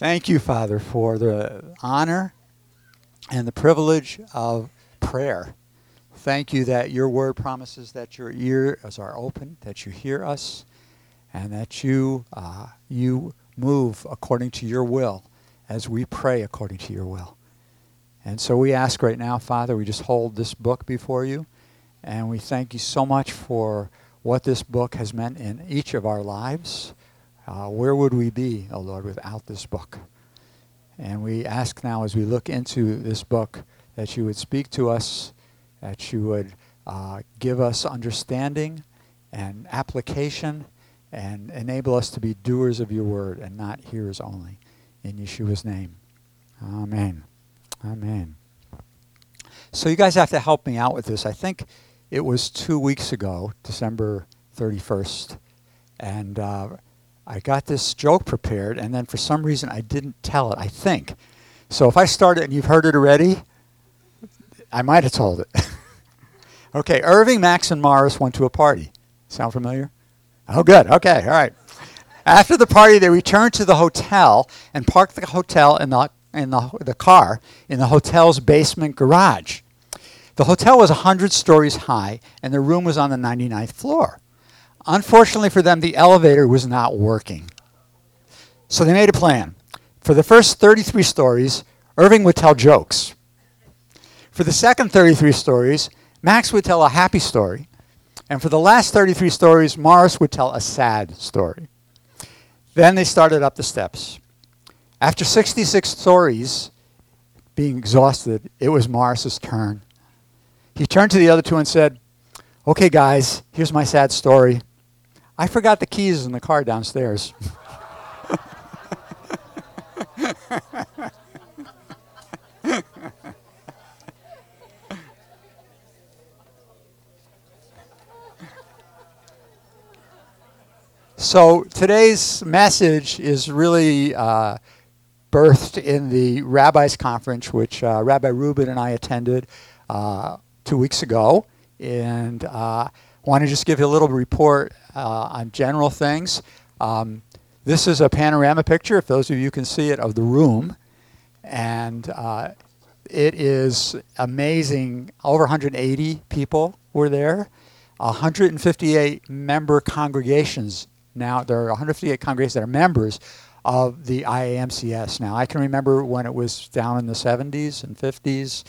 Thank you, Father, for the honor and the privilege of prayer. Thank you that your word promises that your ears are open, that you hear us, and that you move according to your will as we pray according to your will. And so we ask right now, Father, we just hold this book before you, and we thank you so much for what this book has meant in each of our lives. Where would we be, oh Lord, without this book? And we ask now as we look into this book that you would speak to us, that you would give us understanding and application and enable us to be doers of your word and not hearers only. In Yeshua's name, amen. Amen. So you guys have to help me out with this. I think it was 2 weeks ago, December 31st, and I got this joke prepared, and then for some reason I didn't tell it, I think. So if I start it and you've heard it already, I might have told it. Okay, Irving, Max, and Morris went to a party. Sound familiar? Oh, good. Okay, all right. After the party, they returned to the hotel and parked the hotel in the car in the hotel's basement garage. The hotel was 100 stories high, and the room was on the 99th floor. Unfortunately for them, the elevator was not working. So they made a plan. For the first 33 stories, Irving would tell jokes. For the second 33 stories, Max would tell a happy story. And for the last 33 stories, Morris would tell a sad story. Then they started up the steps. After 66 stories, being exhausted, it was Morris's turn. He turned to the other two and said, "Okay, guys, here's my sad story. I forgot the keys in the car downstairs." So today's message is really birthed in the Rabbis Conference, which Rabbi Rubin and I attended 2 weeks ago. And want to just give you a little report on general things. This is a panorama picture, if those of you can see it, of the room. And it is amazing. Over 180 people were there. 158 member congregations. Now, there are 158 congregations that are members of the IAMCS. Now, I can remember when it was down in the 70s and 50s.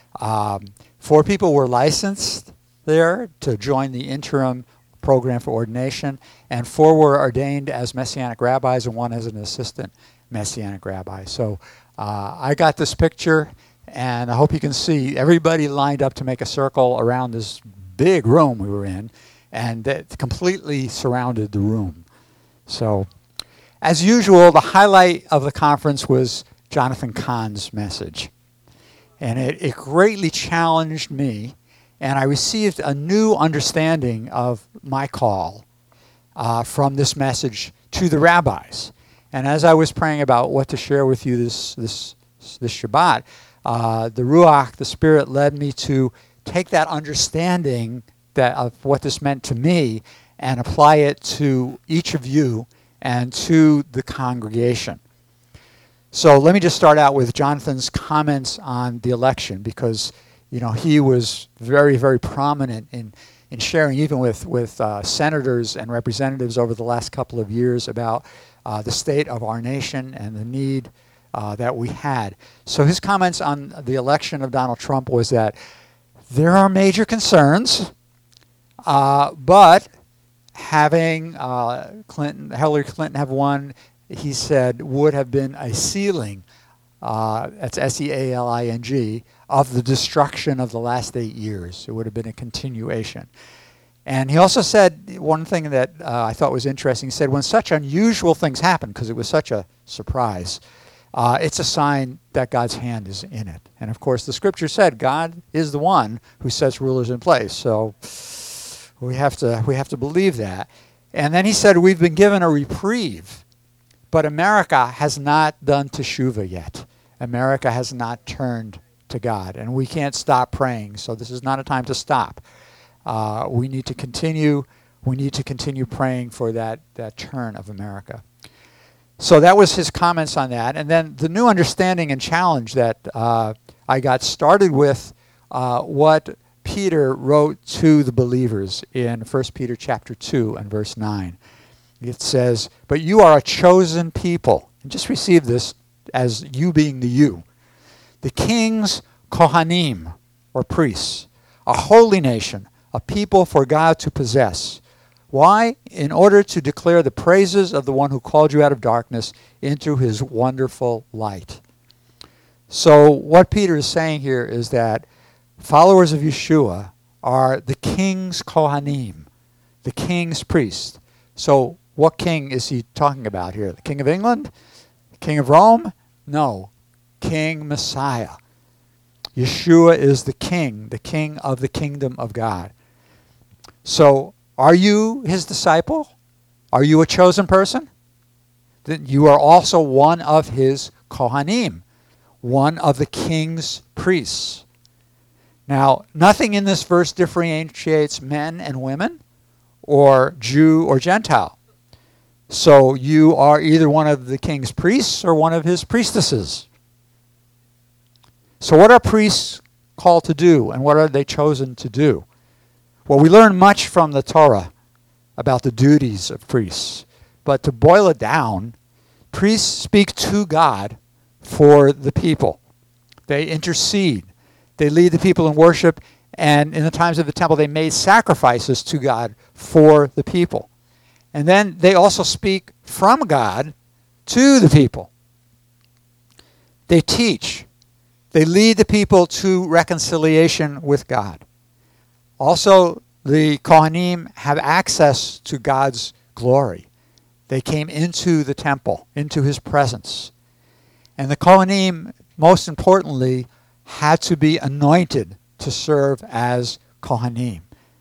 4 people were licensed there to join the interim program for ordination, and 4 were ordained as Messianic rabbis and 1 as an assistant Messianic rabbi. So I got this picture, and I hope you can see everybody lined up to make a circle around this big room we were in, and it completely surrounded the room. So, as usual, the highlight of the conference was Jonathan Cahn's message. And it greatly challenged me, and I received a new understanding of my call from this message to the rabbis. And as I was praying about what to share with you this Shabbat, the Ruach, the Spirit, led me to take that understanding of what this meant to me and apply it to each of you and to the congregation. So let me just start out with Jonathan's comments on the election, because he was very, very prominent in sharing, even with senators and representatives over the last couple of years, about the state of our nation and the need that we had. So his comments on the election of Donald Trump was that there are major concerns, but having Hillary Clinton have won, he said, would have been a sealing, that's SEALING, of the destruction of the last 8 years. It would have been a continuation. And he also said one thing that I thought was interesting. He said, when such unusual things happen, because it was such a surprise, it's a sign that God's hand is in it. And of course, the scripture said God is the one who sets rulers in place. So we have to believe that. And then he said, we've been given a reprieve. But America has not done teshuvah yet. America has not turned to God, and we can't stop praying. So this is not a time to stop. We need to continue. We need to continue praying for that turn of America. So that was his comments on that. And then the new understanding and challenge that I got started with what Peter wrote to the believers in 1 Peter chapter 2 and verse 9. It says, "But you are a chosen people." And just receive this as you being the you. "The king's Kohanim, or priests, a holy nation, a people for God to possess." Why? In order to declare the praises of the one who called you out of darkness into his wonderful light. So what Peter is saying here is that followers of Yeshua are the king's Kohanim, the king's priest. So what king is he talking about here? The king of England? The king of Rome? No. King Messiah. Yeshua is the king of the kingdom of God. So are you his disciple? Are you a chosen person? Then you are also one of his Kohanim, one of the king's priests. Now, nothing in this verse differentiates men and women, or Jew or Gentile. So you are either one of the king's priests or one of his priestesses. So what are priests called to do, and what are they chosen to do? Well, we learn much from the Torah about the duties of priests. But to boil it down, priests speak to God for the people. They intercede. They lead the people in worship, and in the times of the temple, they made sacrifices to God for the people. And then they also speak from God to the people. They teach. They lead the people to reconciliation with God. Also, the Kohanim have access to God's glory. They came into the temple, into his presence. And the Kohanim, most importantly, had to be anointed to serve as Kohanim.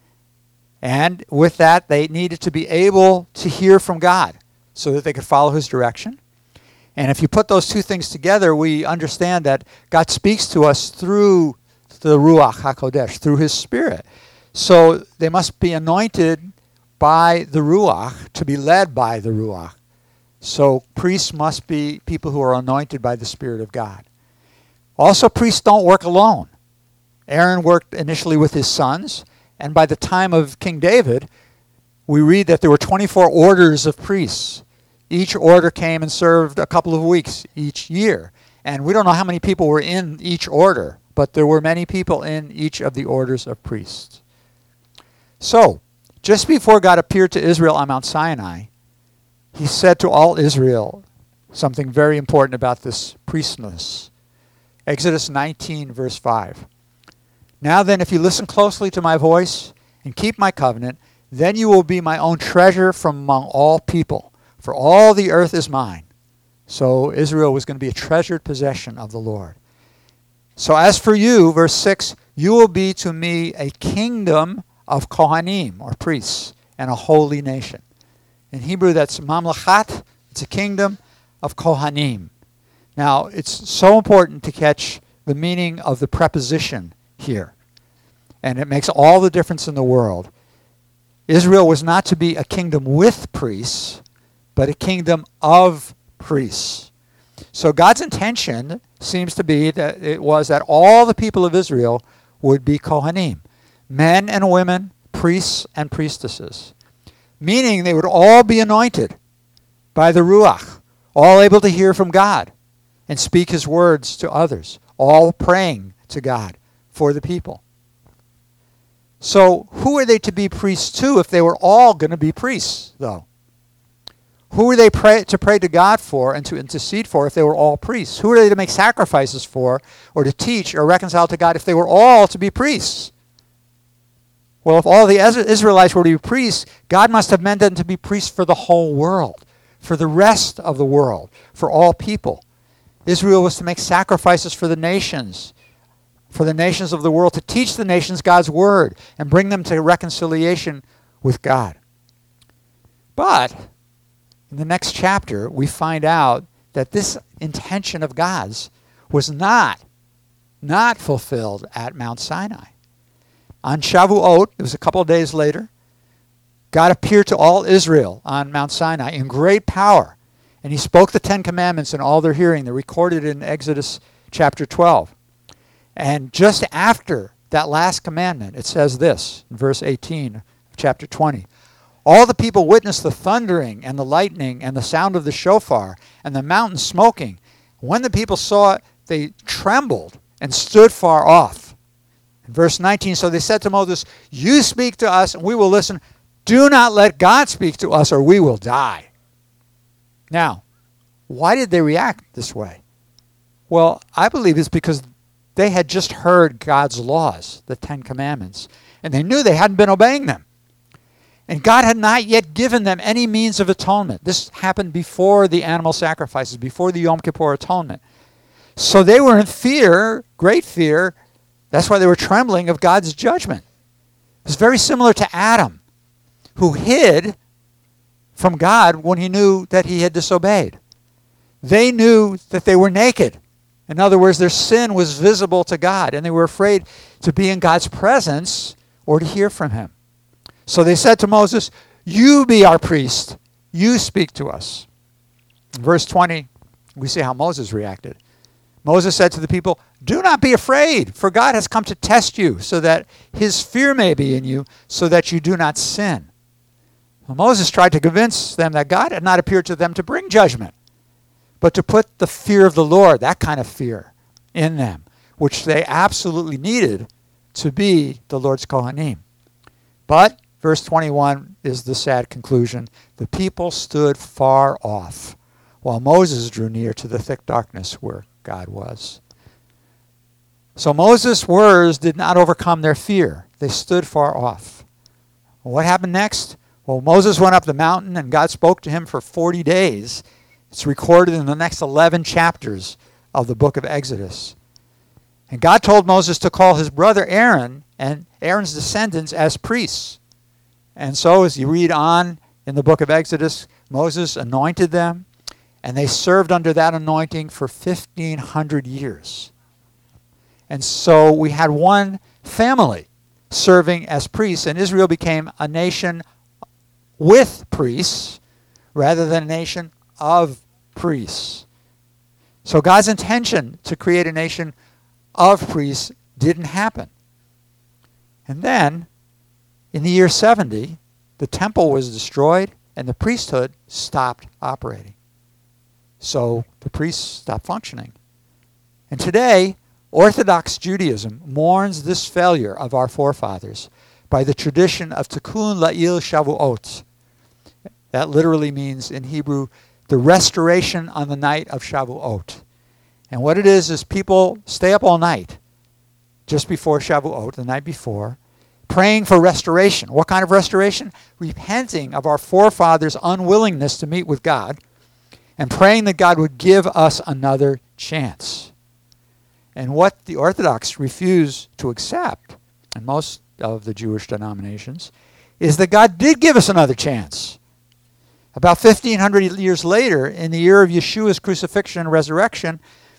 And with that, they needed to be able to hear from God so that they could follow his direction. And if you put those two things together, we understand that God speaks to us through the Ruach HaKodesh, through his Spirit. So they must be anointed by the Ruach, to be led by the Ruach. So priests must be people who are anointed by the Spirit of God. Also, priests don't work alone. Aaron worked initially with his sons, and by the time of King David, we read that there were 24 orders of priests. Each order came and served a couple of weeks each year. And we don't know how many people were in each order, but there were many people in each of the orders of priests. So, just before God appeared to Israel on Mount Sinai, he said to all Israel something very important about this priestliness. Exodus 19, verse 5. "Now then, if you listen closely to my voice and keep my covenant, then you will be my own treasure from among all people, for all the earth is mine." So Israel was going to be a treasured possession of the Lord. "So as for you," verse 6, "you will be to me a kingdom of Kohanim, or priests, and a holy nation." In Hebrew, that's mamlachat. It's a kingdom of Kohanim. Now, it's so important to catch the meaning of the preposition here. And it makes all the difference in the world. Israel was not to be a kingdom with priests, but a kingdom of priests. So God's intention seems to be that it was that all the people of Israel would be Kohanim, men and women, priests and priestesses, meaning they would all be anointed by the Ruach, all able to hear from God and speak his words to others, all praying to God for the people. So who are they to be priests to if they were all going to be priests, though? Who are they to pray to God for and to intercede for if they were all priests? Who are they to make sacrifices for or to teach or reconcile to God if they were all to be priests? Well, if all the Israelites were to be priests, God must have meant them to be priests for the whole world, for the rest of the world, for all people. Israel was to make sacrifices for the nations of the world, to teach the nations God's word and bring them to reconciliation with God. But in the next chapter, we find out that this intention of God's was not fulfilled at Mount Sinai. On Shavuot, it was a couple of days later, God appeared to all Israel on Mount Sinai in great power And he spoke the 10 Commandments in all their hearing. They're recorded in Exodus chapter 12. And just after that last commandment, it says this in verse 18 of chapter 20. All the people witnessed the thundering and the lightning and the sound of the shofar and the mountain smoking. When the people saw it, they trembled and stood far off. In verse 19, so they said to Moses, you speak to us and we will listen. Do not let God speak to us or we will die. Now, why did they react this way? Well, I believe it's because they had just heard God's laws, the 10 Commandments, and they knew they hadn't been obeying them. And God had not yet given them any means of atonement. This happened before the animal sacrifices, before the Yom Kippur atonement. So they were in fear, great fear. That's why they were trembling of God's judgment. It's very similar to Adam, who hid from God when he knew that he had disobeyed. They knew that they were naked. In other words, their sin was visible to God, and they were afraid to be in God's presence or to hear from him. So they said to Moses, you be our priest. You speak to us. In verse 20, we see how Moses reacted. Moses said to the people, do not be afraid, for God has come to test you, so that his fear may be in you, so that you do not sin. Well, Moses tried to convince them that God had not appeared to them to bring judgment, but to put the fear of the Lord, that kind of fear, in them, which they absolutely needed to be the Lord's Kohanim. But verse 21 is the sad conclusion. The people stood far off, while Moses drew near to the thick darkness where God was. So Moses' words did not overcome their fear. They stood far off. What happened next? Well, Moses went up the mountain, and God spoke to him for 40 days. It's recorded in the next 11 chapters of the book of Exodus. And God told Moses to call his brother Aaron and Aaron's descendants as priests. And so as you read on in the book of Exodus, Moses anointed them, and they served under that anointing for 1,500 years. And so we had one family serving as priests, and Israel became a nation with priests rather than a nation of priests. So God's intention to create a nation of priests didn't happen. And then, in the year 70, the temple was destroyed and the priesthood stopped operating. So the priests stopped functioning. And today, Orthodox Judaism mourns this failure of our forefathers by the tradition of Tikkun La'il Shavuot. That literally means, in Hebrew, the restoration on the night of Shavuot. And what it is people stay up all night, just before Shavuot, the night before, praying for restoration. What kind of restoration? Repenting of our forefathers' unwillingness to meet with God, and praying that God would give us another chance. And what the Orthodox refuse to accept, and most of the Jewish denominations, is that God did give us another chance. About 1,500 years later, in the year of Yeshua's crucifixion and resurrection,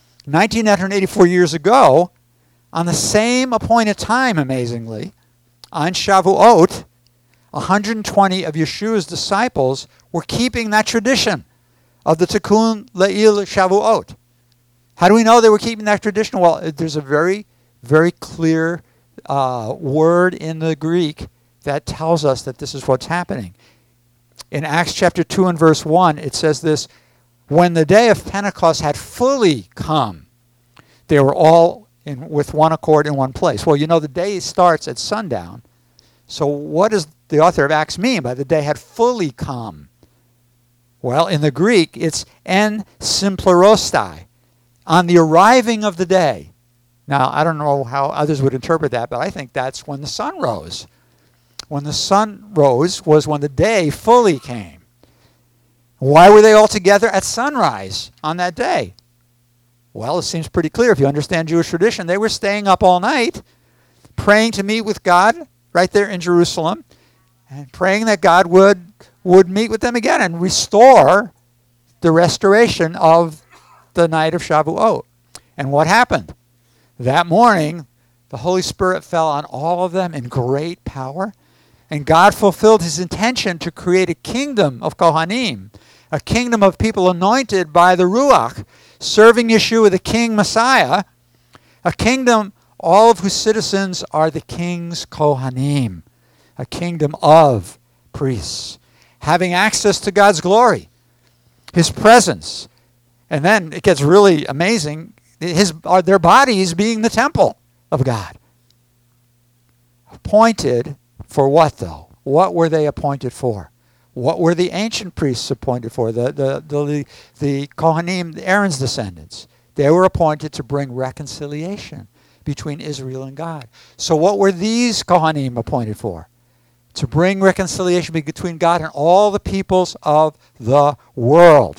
1,984 years ago, on the same appointed time, amazingly, on Shavuot, 120 of Yeshua's disciples were keeping that tradition of the Tikkun La'il Shavuot. How do we know they were keeping that tradition? Well, there's a very, very clear word in the Greek that tells us that this is what's happening. In Acts chapter 2 and verse 1, it says this, when the day of Pentecost had fully come, they were all with one accord in one place. Well, you know, the day starts at sundown. So what does the author of Acts mean by the day had fully come? Well, in the Greek, it's en symplerostai, on the arriving of the day. Now, I don't know how others would interpret that, but I think that's when the sun rose. When the sun rose was when the day fully came. Why were they all together at sunrise on that day? Well, it seems pretty clear if you understand Jewish tradition. They were staying up all night, praying to meet with God right there in Jerusalem, and praying that God would meet with them again and restore the restoration of the night of Shavuot. And what happened? That morning, the Holy Spirit fell on all of them in great power, and God fulfilled his intention to create a kingdom of Kohanim, a kingdom of people anointed by the Ruach, serving Yeshua, the King Messiah, a kingdom all of whose citizens are the king's Kohanim, a kingdom of priests, having access to God's glory, his presence. And then it gets really amazing, their bodies being the temple of God. Appointed for what, though? What were they appointed for? What were the ancient priests appointed for? The Kohanim, Aaron's descendants. They were appointed to bring reconciliation between Israel and God. So what were these Kohanim appointed for? To bring reconciliation between God and all the peoples of the world.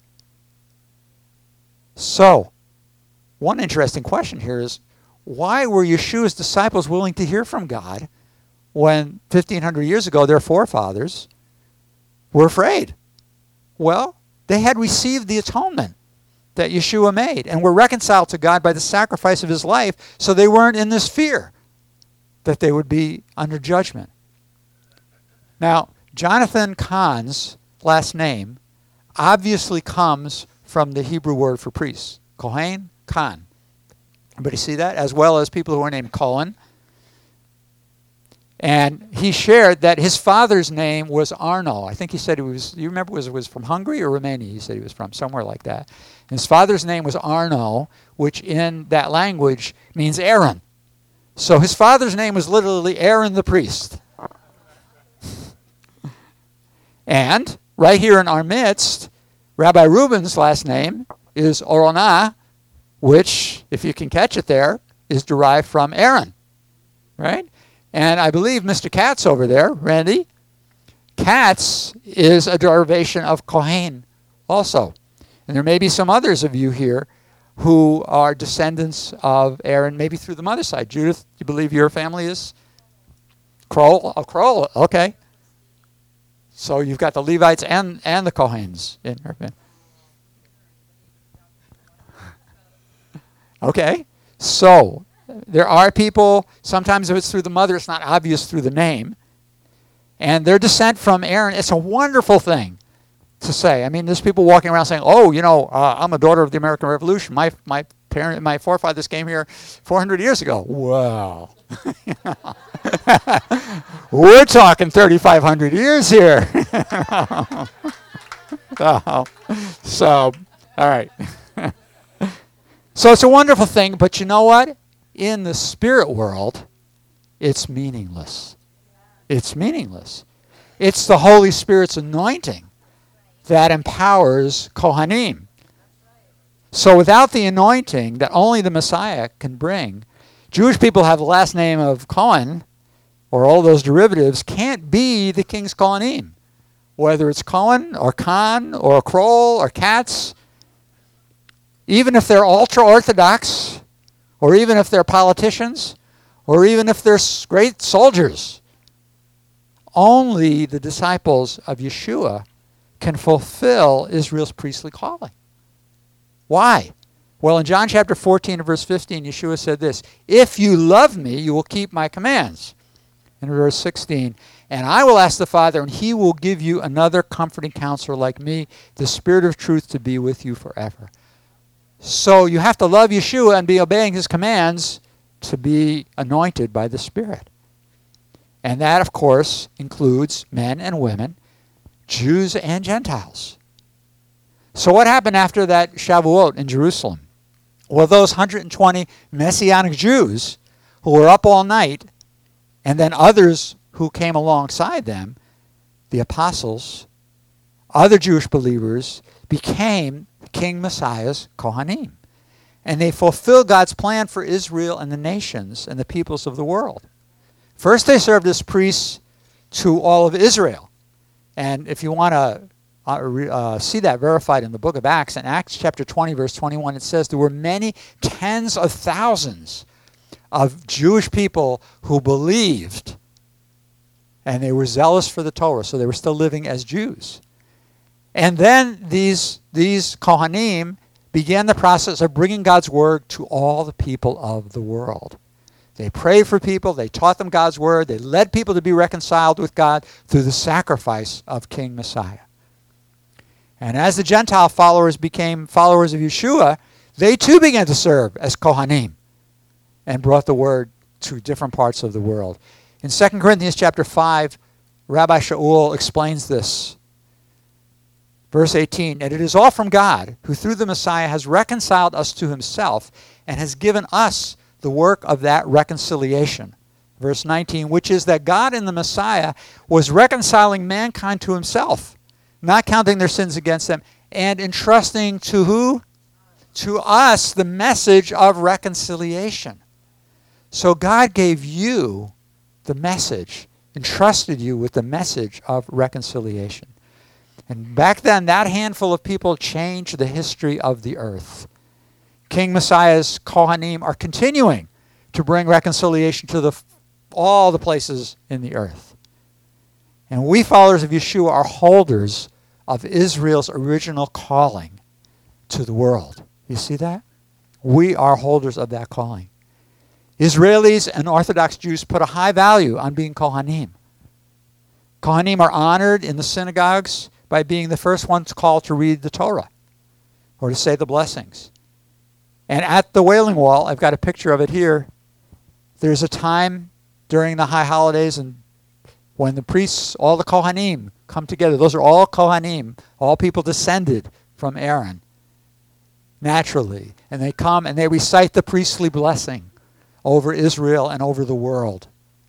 So, one interesting question here is, why were Yeshua's disciples willing to hear from God when 1,500 years ago their forefathers were afraid? Well, they had received the atonement that Yeshua made and were reconciled to God by the sacrifice of his life, so they weren't in this fear that they would be under judgment. Now, Jonathan Kahn's last name obviously comes from the Hebrew word for priests, Kohen, Khan. Everybody see that? As well as people who are named Cohen. And he shared that his father's name was Arno. I think he said he was, you remember, was from Hungary or Romania? He said he was from, somewhere like that. And his father's name was Arno, which in that language means Aaron. So his father's name was literally Aaron the priest. And right here in our midst, Rabbi Reuben's last name is Oronah, which, if you can catch it there, is derived from Aaron, right? And I believe Mr. Katz over there, Randy, Katz is a derivation of Kohen also. And there may be some others of you here who are descendants of Aaron, maybe through the mother's side. Judith, do you believe your family is Kroll? Oh, Kroll, okay. So you've got the Levites and the Kohens in her family. Okay, so there are people, sometimes if it's through the mother, it's not obvious through the name. And their descent from Aaron, it's a wonderful thing to say. I mean, there's people walking around saying, oh, you know, I'm a daughter of the American Revolution. My forefathers came here 400 years ago. Wow. We're talking 3,500 years here. So, all right. So it's a wonderful thing, but you know what? In the spirit world, it's meaningless. It's meaningless. It's the Holy Spirit's anointing that empowers Kohanim. So without the anointing that only the Messiah can bring, Jewish people have the last name of Cohen, or all those derivatives, can't be the king's Kohanim. Whether it's Cohen or Khan or Kroll or Katz, even if they're ultra-Orthodox, or even if they're politicians, or even if they're great soldiers, only the disciples of Yeshua can fulfill Israel's priestly calling. Why? Well, in John chapter 14 and verse 15, Yeshua said this, if you love me, you will keep my commands. In verse 16, and I will ask the Father, and he will give you another comforting counselor like me, the Spirit of truth to be with you forever. So you have to love Yeshua and be obeying his commands to be anointed by the Spirit. And that, of course, includes men and women, Jews and Gentiles. So what happened after that Shavuot in Jerusalem? Well, those 120 Messianic Jews who were up all night, and then others who came alongside them, the apostles, other Jewish believers, became King Messiah's Kohanim. And they fulfilled God's plan for Israel and the nations and the peoples of the world. First, they served as priests to all of Israel. And if you want to see that verified in the book of Acts, in Acts chapter 20, verse 21, it says there were many tens of thousands of Jewish people who believed, and they were zealous for the Torah, so they were still living as Jews. And then these Kohanim began the process of bringing God's word to all the people of the world. They prayed for people, they taught them God's word, they led people to be reconciled with God through the sacrifice of King Messiah. And as the Gentile followers became followers of Yeshua, they too began to serve as Kohanim and brought the word to different parts of the world. In 2 Corinthians chapter 5, Rabbi Shaul explains this. Verse 18, and it is all from God, who through the Messiah has reconciled us to himself and has given us the work of that reconciliation. Verse 19, which is that God in the Messiah was reconciling mankind to himself, not counting their sins against them, and entrusting to who? To us the message of reconciliation. So God gave you the message, entrusted you with the message of reconciliation. And back then, that handful of people changed the history of the earth. King Messiah's Kohanim are continuing to bring reconciliation to all the places in the earth. And we followers of Yeshua are holders of Israel's original calling to the world. You see that? We are holders of that calling. Israelis and Orthodox Jews put a high value on being Kohanim. Kohanim are honored in the synagogues by being the first ones called to read the Torah or to say the blessings. And at the Wailing Wall, I've got a picture of it here, there's a time during the high holidays and when the priests, all the Kohanim, come together. Those are all Kohanim, all people descended from Aaron, naturally. And they come and they recite the priestly blessing over Israel and over the world.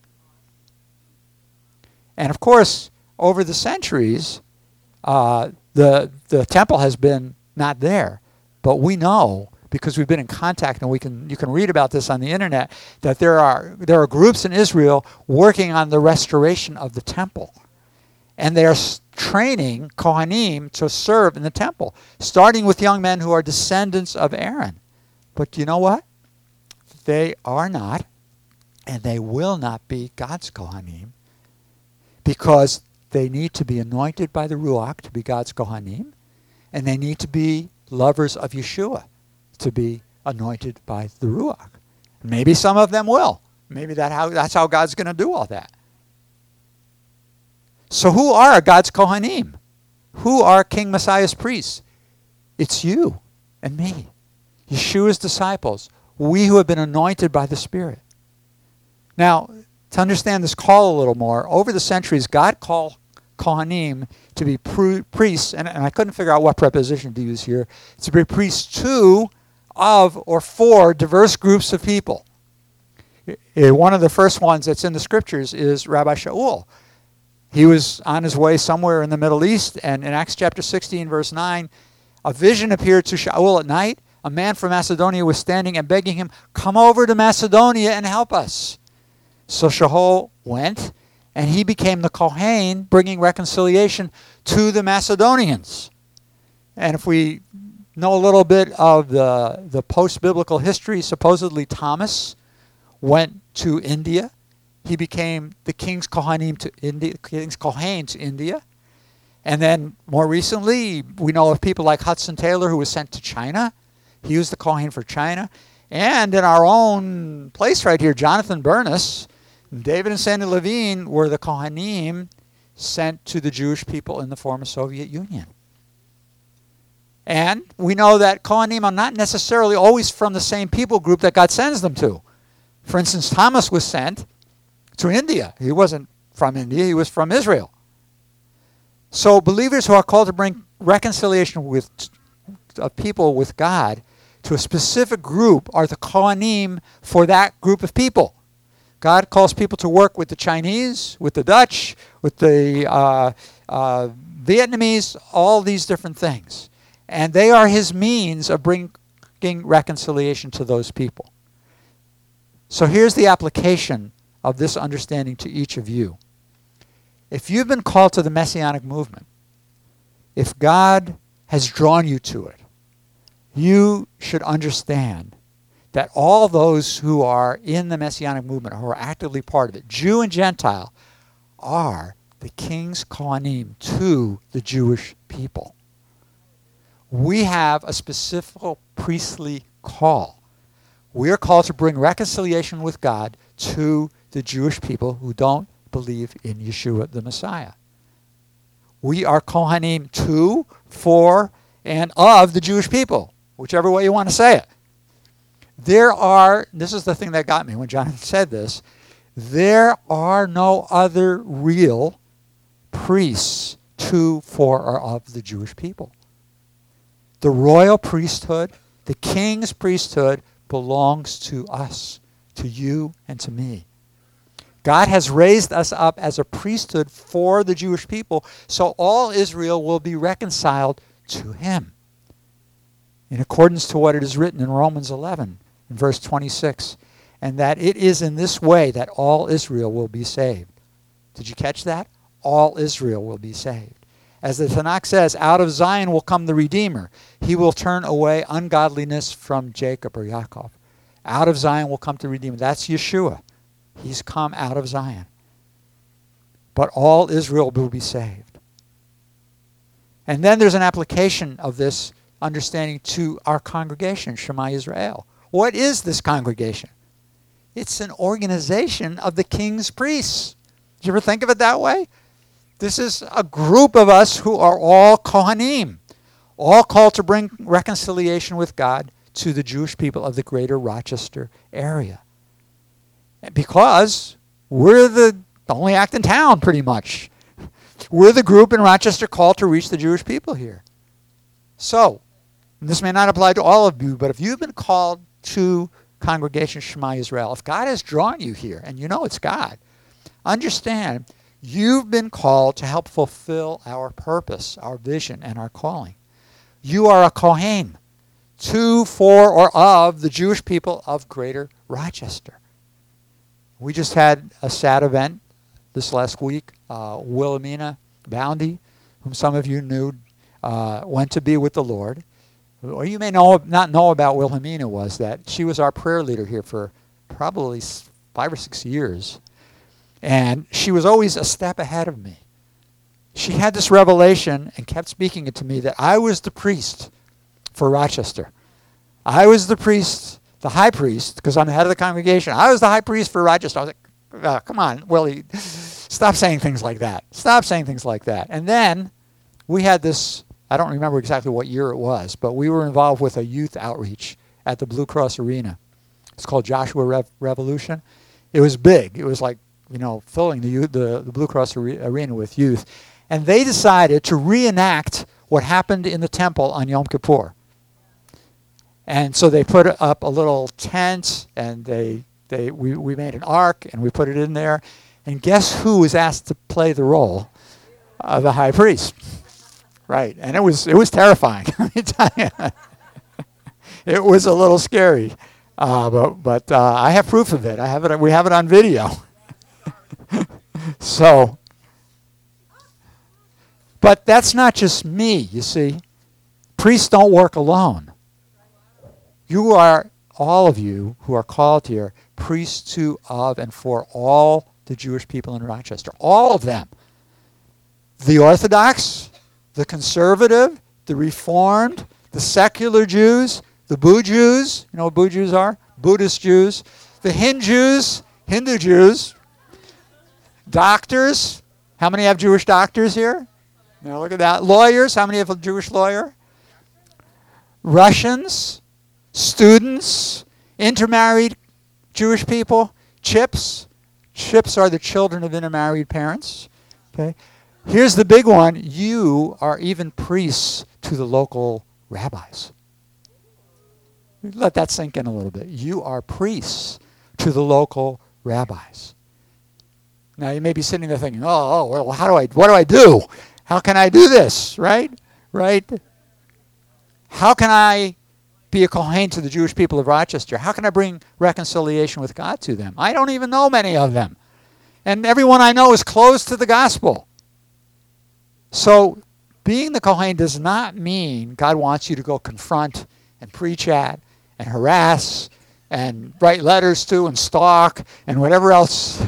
And of course, over the centuries, the temple has been not there. But we know, because we've been in contact, and you can read about this on the internet, that there are groups in Israel working on the restoration of the temple. And they are training Kohanim to serve in the temple, starting with young men who are descendants of Aaron. But you know what? They are not, and they will not be God's Kohanim, because they need to be anointed by the Ruach to be God's Kohanim, and they need to be lovers of Yeshua to be anointed by the Ruach. Maybe some of them will. Maybe that's how God's going to do all that. So who are God's Kohanim? Who are King Messiah's priests? It's you and me, Yeshua's disciples, we who have been anointed by the Spirit. Now, to understand this call a little more, over the centuries, God called Kohanim to be priests, and I couldn't figure out what preposition to use here, to be priests to, of, or for diverse groups of people. One of the first ones that's in the scriptures is Rabbi Shaul. He was on his way somewhere in the Middle East, and in Acts chapter 16, verse 9, a vision appeared to Shaul at night. A man from Macedonia was standing and begging him, come over to Macedonia and help us. So Shaul went, and he became the Kohen, bringing reconciliation to the Macedonians. And if we know a little bit of the post-biblical history, supposedly Thomas went to India. He became the king's Kohanim to India, king's Kohen to India. And then more recently, we know of people like Hudson Taylor, who was sent to China. He was the Kohen for China. And in our own place right here, Jonathan Bernis, David and Sandy Levine were the Kohanim sent to the Jewish people in the former Soviet Union. And we know that Kohanim are not necessarily always from the same people group that God sends them to. For instance, Thomas was sent to India. He wasn't from India, he was from Israel. So believers who are called to bring reconciliation of people with God to a specific group are the Kohanim for that group of people. God calls people to work with the Chinese, with the Dutch, with the Vietnamese, all these different things. And they are his means of bringing reconciliation to those people. So here's the application of this understanding to each of you. If you've been called to the Messianic movement, if God has drawn you to it, you should understand that all those who are in the Messianic movement, who are actively part of it, Jew and Gentile, are the king's Kohanim to the Jewish people. We have a specific priestly call. We are called to bring reconciliation with God to the Jewish people who don't believe in Yeshua the Messiah. We are Kohanim to, for, and of the Jewish people, whichever way you want to say it. This is the thing that got me when John said this, there are no other real priests to, for, or of the Jewish people. The royal priesthood, the king's priesthood, belongs to us, to you and to me. God has raised us up as a priesthood for the Jewish people, so all Israel will be reconciled to him, in accordance to what it is written in Romans 11, in verse 26, and that it is in this way that all Israel will be saved. Did you catch that? All Israel will be saved. As the Tanakh says, out of Zion will come the Redeemer. He will turn away ungodliness from Jacob or Yaakov. Out of Zion will come the Redeemer. That's Yeshua. He's come out of Zion. But all Israel will be saved. And then there's an application of this understanding to our congregation, Shema Yisrael. What is this congregation? It's an organization of the king's priests. Did you ever think of it that way? This is a group of us who are all Kohanim, all called to bring reconciliation with God to the Jewish people of the greater Rochester area. Because we're the only act in town, pretty much. We're the group in Rochester called to reach the Jewish people here. So, this may not apply to all of you, but if you've been called to Congregation Shema Yisrael, if God has drawn you here, and you know it's God, understand you've been called to help fulfill our purpose, our vision, and our calling. You are a Kohen to, for, or of the Jewish people of greater Rochester. We just had a sad event this last week. Wilhelmina Boundy, whom some of you knew, went to be with the Lord. What you may not know about Wilhelmina was that she was our prayer leader here for probably 5 or 6 years. And she was always a step ahead of me. She had this revelation and kept speaking it to me that I was the priest for Rochester. I was the priest, the high priest, because I'm the head of the congregation. I was the high priest for Rochester. I was like, come on, Willie, stop saying things like that. Stop saying things like that. And then we had this, I don't remember exactly what year it was, but we were involved with a youth outreach at the Blue Cross Arena. It's called Joshua Revolution. It was big. It was like, filling the Blue Cross Arena with youth. And they decided to reenact what happened in the temple on Yom Kippur. And so they put up a little tent, and we made an ark, and we put it in there. And guess who was asked to play the role of the high priest? Right, and it was terrifying. Let me tell you, it was a little scary, but I have proof of it. We have it on video. So, but that's not just me. You see, priests don't work alone. You are, all of you who are called here, priests to, of, and for all the Jewish people in Rochester. All of them. The Orthodox, the conservative, the Reformed, the secular Jews, the Boo Jews. You know what Boo Jews are? Buddhist Jews. The Hindu Jews. Doctors. How many have Jewish doctors here? Now look at that. Lawyers. How many have a Jewish lawyer? Russians. Students. Intermarried Jewish people. Chips. Chips are the children of intermarried parents. Okay. Here's the big one. You are even priests to the local rabbis. Let that sink in a little bit. You are priests to the local rabbis. Now you may be sitting there thinking, well, what do I do? How can I do this? Right? How can I be a Kohen to the Jewish people of Rochester? How can I bring reconciliation with God to them? I don't even know many of them. And everyone I know is closed to the gospel. So being the Kohen does not mean God wants you to go confront and preach at and harass and write letters to and stalk and whatever else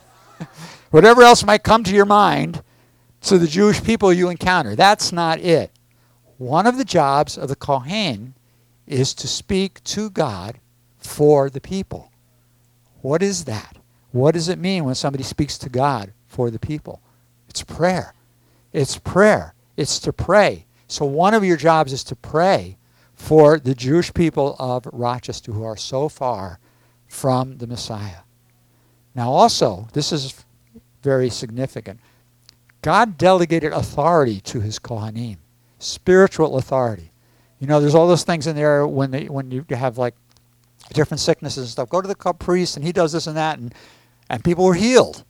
might come to your mind to the Jewish people you encounter. That's not it. One of the jobs of the Kohen is to speak to God for the people. What is that? What does it mean when somebody speaks to God for the people? It's prayer. It's prayer. It's to pray. So one of your jobs is to pray for the Jewish people of Rochester who are so far from the Messiah. Now also, this is very significant. God delegated authority to his Kohanim, spiritual authority. You know, there's all those things in there when you have like different sicknesses and stuff. Go to the priest and he does this and that, and people were healed.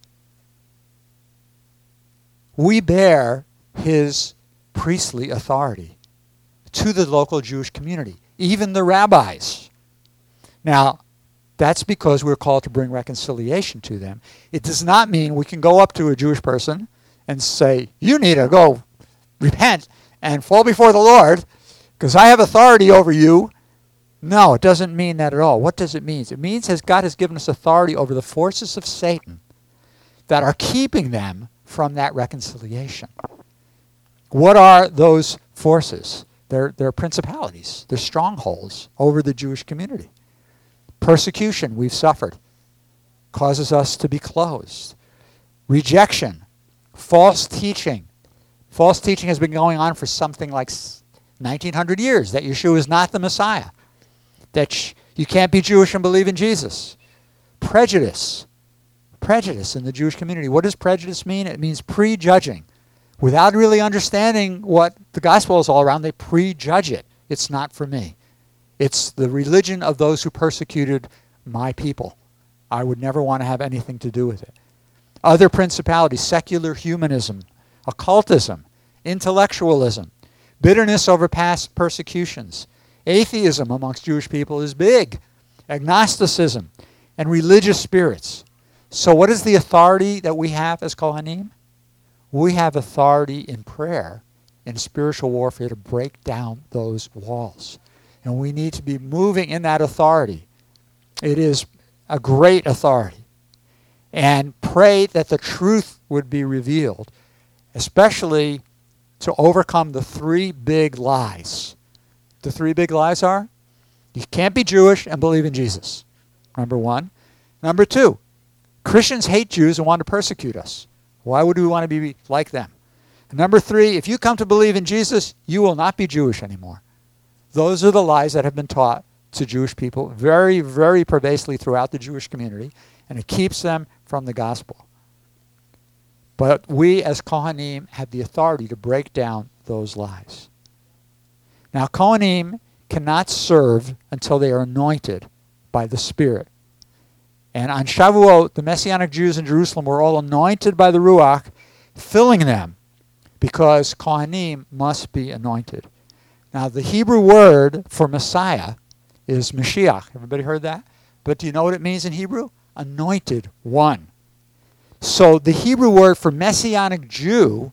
We bear his priestly authority to the local Jewish community, even the rabbis. Now, that's because we're called to bring reconciliation to them. It does not mean we can go up to a Jewish person and say, you need to go repent and fall before the Lord because I have authority over you. No, it doesn't mean that at all. What does it mean? It means that God has given us authority over the forces of Satan that are keeping them from that reconciliation. What are those forces? They're principalities. They're strongholds over the Jewish community. Persecution we've suffered causes us to be closed. Rejection. False teaching. False teaching has been going on for something like 1900 years, that Yeshua is not the Messiah, that you can't be Jewish and believe in Jesus. Prejudice. Prejudice in the Jewish community. What does prejudice mean? It means prejudging. Without really understanding what the gospel is all around, they prejudge it. It's not for me. It's the religion of those who persecuted my people. I would never want to have anything to do with it. Other principalities, secular humanism, occultism, intellectualism, bitterness over past persecutions. Atheism amongst Jewish people is big. Agnosticism and religious spirits. So what is the authority that we have as Kohanim? We have authority in prayer, in spiritual warfare, to break down those walls. And we need to be moving in that authority. It is a great authority. And pray that the truth would be revealed, especially to overcome the three big lies. The three big lies are, you can't be Jewish and believe in Jesus. Number one. Number two, Christians hate Jews and want to persecute us. Why would we want to be like them? And number three, if you come to believe in Jesus, you will not be Jewish anymore. Those are the lies that have been taught to Jewish people very, very pervasively throughout the Jewish community, and it keeps them from the gospel. But we as Kohanim have the authority to break down those lies. Now, Kohanim cannot serve until they are anointed by the Spirit. And on Shavuot, the Messianic Jews in Jerusalem were all anointed by the Ruach, filling them, because Kohanim must be anointed. Now, the Hebrew word for Messiah is Mashiach. Everybody heard that? But do you know what it means in Hebrew? Anointed one. So the Hebrew word for Messianic Jew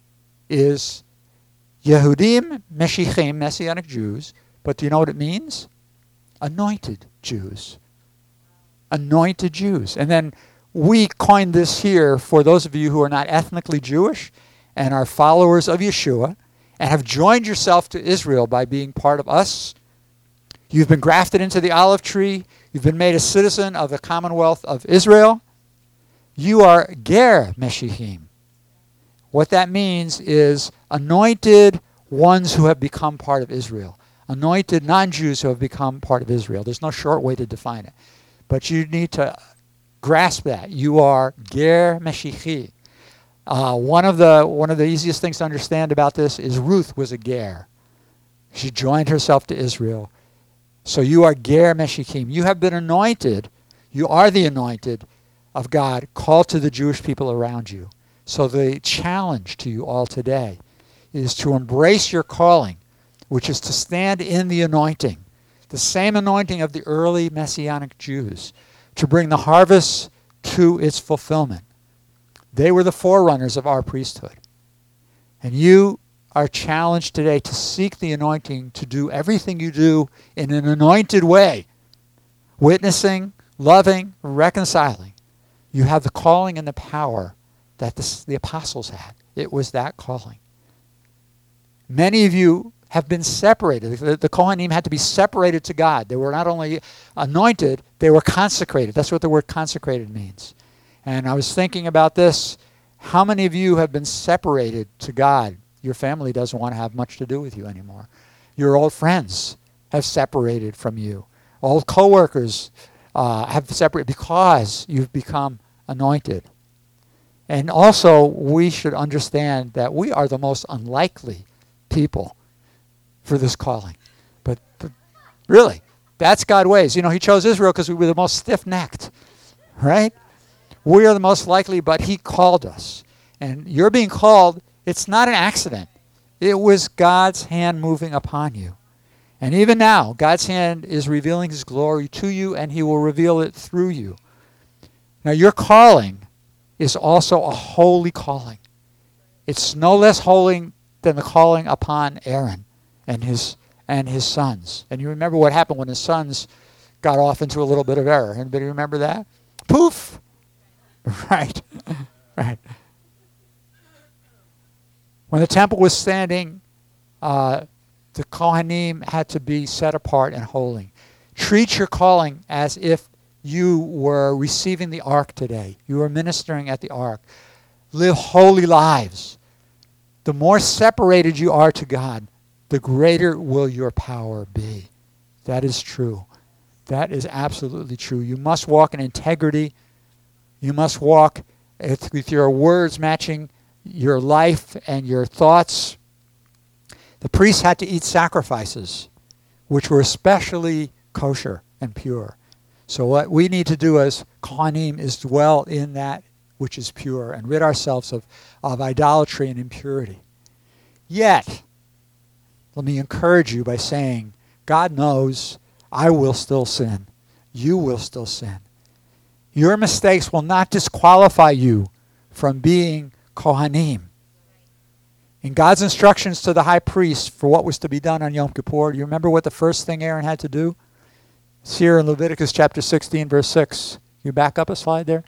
is Yehudim Meshichim, Messianic Jews. But do you know what it means? Anointed Jews. Anointed Jews. And then we coined this here for those of you who are not ethnically Jewish and are followers of Yeshua and have joined yourself to Israel by being part of us. You've been grafted into the olive tree. You've been made a citizen of the Commonwealth of Israel. You are Ger Meshichim. What that means is anointed ones who have become part of Israel. Anointed non-Jews who have become part of Israel. There's no short way to define it. But you need to grasp that. You are Ger Meshichi. One of the easiest things to understand about this is Ruth was a Ger. She joined herself to Israel. So you are Ger Meshichim. You have been anointed. You are the anointed of God, called to the Jewish people around you. So the challenge to you all today is to embrace your calling, which is to stand in the anointing, the same anointing of the early Messianic Jews, to bring the harvest to its fulfillment. They were the forerunners of our priesthood. And you are challenged today to seek the anointing, to do everything you do in an anointed way, witnessing, loving, reconciling. You have the calling and the power that the apostles had. It was that calling. Many of you have been separated. The Kohanim had to be separated to God. They were not only anointed, they were consecrated. That's what the word consecrated means. And I was thinking about this, How many of you have been separated to God? Your family doesn't want to have much to do with you anymore. Your old friends have separated from you. Old coworkers have separated because you've become anointed. And also, we should understand that we are the most unlikely people for this calling. But really, that's God's ways. He chose Israel because we were the most stiff-necked, right? We are the most likely, but he called us. And you're being called, it's not an accident. It was God's hand moving upon you. And even now, God's hand is revealing his glory to you, and he will reveal it through you. Now, your calling is also a holy calling. It's no less holy than the calling upon Aaron and his sons. And you remember what happened when his sons got off into a little bit of error. Anybody remember that? Poof! Right. Right. When the temple was standing, the Kohanim had to be set apart and holy. Treat your calling as if you were receiving the ark today. You were ministering at the ark. Live holy lives. The more separated you are to God, the greater will your power be. That is true. That is absolutely true. You must walk in integrity. You must walk with your words matching your life and your thoughts. The priests had to eat sacrifices, which were especially kosher and pure. So what we need to do as Kohanim is dwell in that which is pure and rid ourselves of idolatry and impurity. Yet, let me encourage you by saying, God knows I will still sin. You will still sin. Your mistakes will not disqualify you from being Kohanim. In God's instructions to the high priest for what was to be done on Yom Kippur, do you remember what the first thing Aaron had to do? It's here in Leviticus chapter 16, verse 6. You back up a slide there?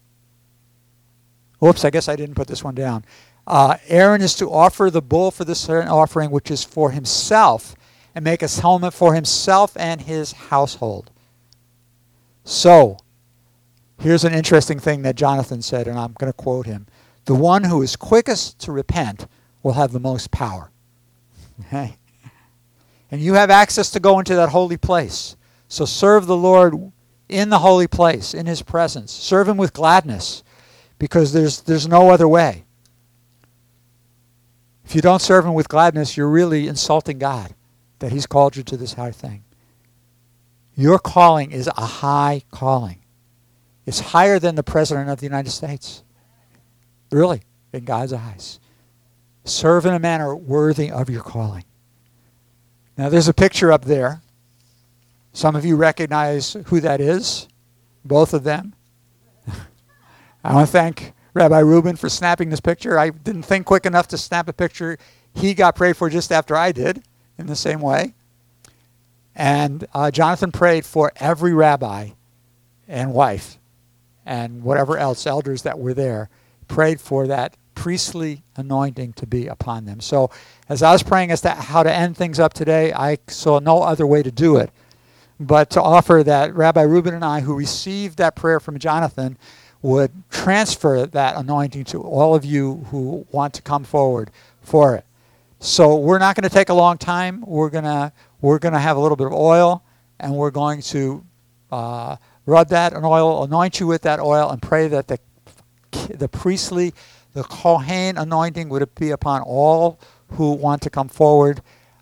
Oops, I guess I didn't put this one down. Aaron is to offer the bull for the certain offering, which is for himself, and make a atonement for himself and his household. So, here's an interesting thing that Jonathan said, and I'm going to quote him. The one who is quickest to repent will have the most power. Okay? And you have access to go into that holy place. So serve the Lord in the holy place, in his presence. Serve him with gladness, because there's no other way. If you don't serve him with gladness, you're really insulting God, that he's called you to this high thing. Your calling is a high calling. It's higher than the President of the United States. Really, in God's eyes. Serve in a manner worthy of your calling. Now there's a picture up there. Some of you recognize who that is. Both of them. I want to thank Rabbi Rubin for snapping this picture. I didn't think quick enough to snap a picture. He got prayed for just after I did, in the same way. And Jonathan prayed for every rabbi and wife and whatever else, elders that were there, prayed for that priestly anointing to be upon them. So as I was praying as to how to end things up today, I saw no other way to do it but to offer that Rabbi Rubin and I, who received that prayer from Jonathan, would transfer that anointing to all of you who want to come forward for it. So we're not going to take a long time. We're gonna have a little bit of oil, and we're going to rub that in oil, anoint you with that oil, and pray that the priestly, the Kohen anointing would be upon all who want to come forward